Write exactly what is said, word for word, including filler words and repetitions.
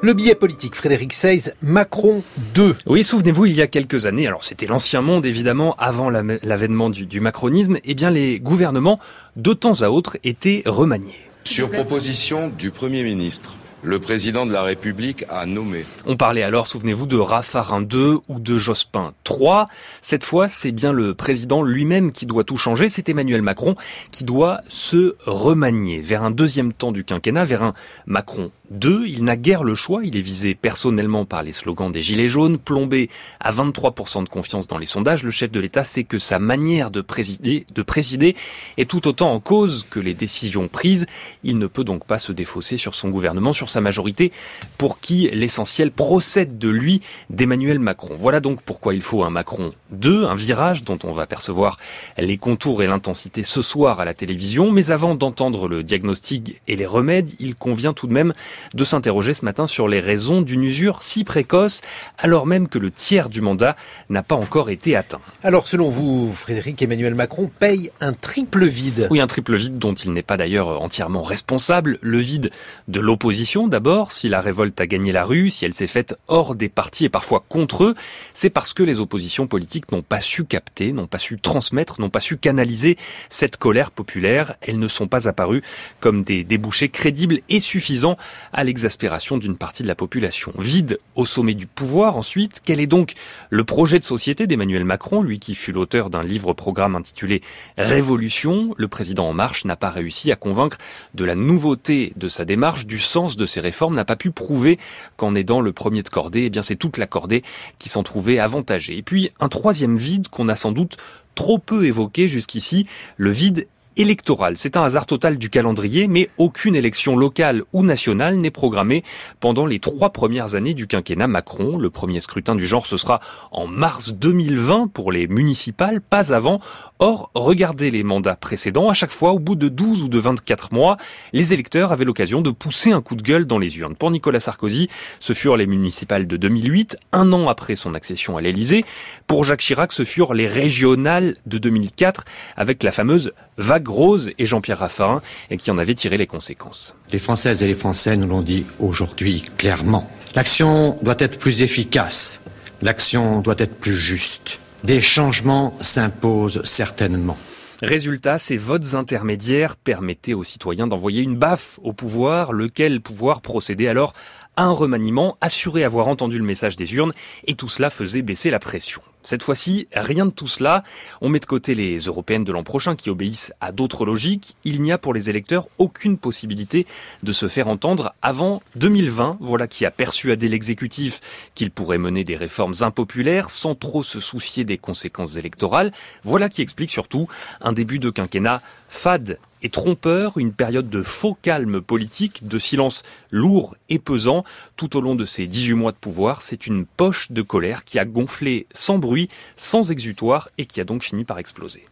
Le billet politique, Frédéric Seyss, Macron deux. Oui, souvenez-vous, il y a quelques années, alors c'était l'ancien monde évidemment, avant l'avènement du, du macronisme, eh bien les gouvernements, de temps à autre, étaient remaniés. Sur proposition du Premier ministre, le président de la République a nommé. On parlait alors, souvenez-vous, de Raffarin deux ou de Jospin trois. Cette fois, c'est bien le président lui-même qui doit tout changer. C'est Emmanuel Macron qui doit se remanier vers un deuxième temps du quinquennat, vers un Macron deux. Il n'a guère le choix. Il est visé personnellement par les slogans des Gilets jaunes. Plombé à vingt-trois pour cent de confiance dans les sondages, le chef de l'État sait que sa manière de présider, de présider est tout autant en cause que les décisions prises. Il ne peut donc pas se défausser sur son gouvernement, sur sa majorité, pour qui l'essentiel procède de lui, d'Emmanuel Macron. Voilà donc pourquoi il faut un Macron deux, un virage dont on va percevoir les contours et l'intensité ce soir à la télévision. Mais avant d'entendre le diagnostic et les remèdes, il convient tout de même de s'interroger ce matin sur les raisons d'une usure si précoce, alors même que le tiers du mandat n'a pas encore été atteint. Alors selon vous, Frédéric, Emmanuel Macron paye un triple vide. Oui, un triple vide dont il n'est pas d'ailleurs entièrement responsable. Le vide de l'opposition d'abord, si la révolte a gagné la rue, si elle s'est faite hors des partis et parfois contre eux, c'est parce que les oppositions politiques n'ont pas su capter, n'ont pas su transmettre, n'ont pas su canaliser cette colère populaire. Elles ne sont pas apparues comme des débouchés crédibles et suffisants à l'exaspération d'une partie de la population. Vide au sommet du pouvoir ensuite. Quel est donc le projet de société d'Emmanuel Macron, lui qui fut l'auteur d'un livre-programme intitulé Révolution? Le président En Marche n'a pas réussi à convaincre de la nouveauté de sa démarche, du sens de ses réformes, n'a pas pu prouver qu'en aidant le premier de cordée, eh bien c'est toute la cordée qui s'en trouvait avantagée. Et puis un troisième vide qu'on a sans doute trop peu évoqué jusqu'ici, le vide électoral. C'est un hasard total du calendrier, mais aucune élection locale ou nationale n'est programmée pendant les trois premières années du quinquennat Macron. Le premier scrutin du genre, ce sera en mars deux mille vingt pour les municipales, pas avant. Or, regardez les mandats précédents. À chaque fois, au bout de douze ou de vingt-quatre mois, les électeurs avaient l'occasion de pousser un coup de gueule dans les urnes. Pour Nicolas Sarkozy, ce furent les municipales de deux mille huit, un an après son accession à l'Élysée. Pour Jacques Chirac, ce furent les régionales de deux mille quatre, avec la fameuse vague rose et Jean-Pierre Raffarin, et qui en avait tiré les conséquences. Les Françaises et les Français nous l'ont dit aujourd'hui clairement. L'action doit être plus efficace. L'action doit être plus juste. Des changements s'imposent certainement. Résultat, ces votes intermédiaires permettaient aux citoyens d'envoyer une baffe au pouvoir, lequel pouvoir procédait alors à un remaniement, assurer avoir entendu le message des urnes, et tout cela faisait baisser la pression. Cette fois-ci, rien de tout cela. On met de côté les européennes de l'an prochain qui obéissent à d'autres logiques. Il n'y a pour les électeurs aucune possibilité de se faire entendre avant deux mille vingt. Voilà qui a persuadé l'exécutif qu'il pourrait mener des réformes impopulaires sans trop se soucier des conséquences électorales. Voilà qui explique surtout un début de quinquennat fade et trompeur, une période de faux calme politique, de silence lourd et pesant. Tout au long de ces dix-huit mois de pouvoir, c'est une poche de colère qui a gonflé sans bruit, sans exutoire et qui a donc fini par exploser.